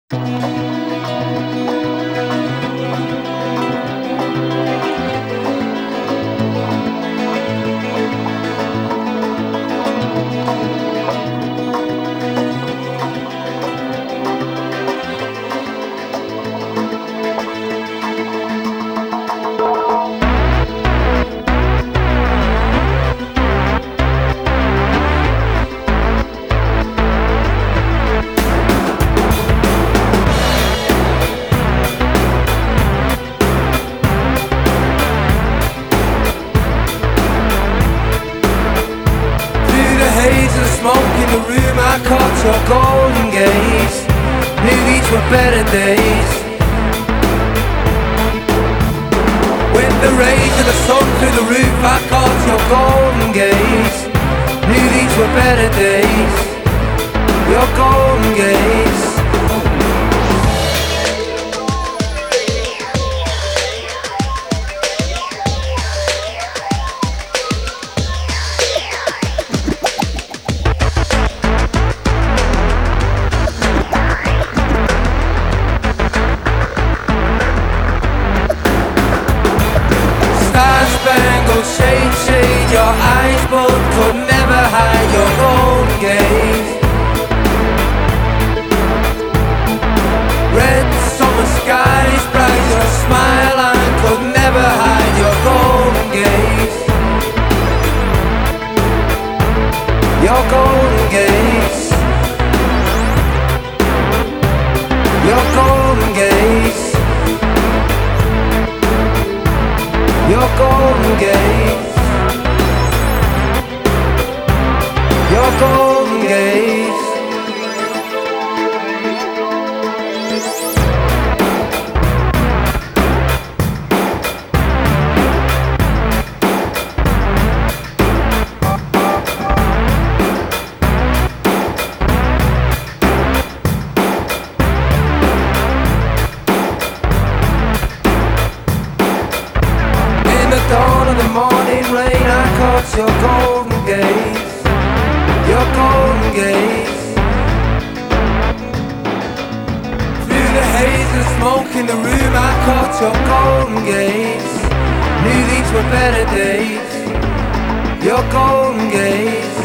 Smoke in the room, I caught your golden gaze. Knew these were better days. With the rays of the sun through the roof, I caught your golden gaze. Knew these were better days. Your golden gaze. Shade, shade, your eyes both could never hide your golden gaze. Red summer skies, bright your smile, I could never hide your golden gaze. Your golden gaze. Your golden gaze. Your golden gaze. Your golden gaze. Dawn of the morning rain, I caught your golden gaze. Your golden gaze. Through the haze and smoke in the room, I caught your golden gaze. Knew these were better days. Your golden gaze.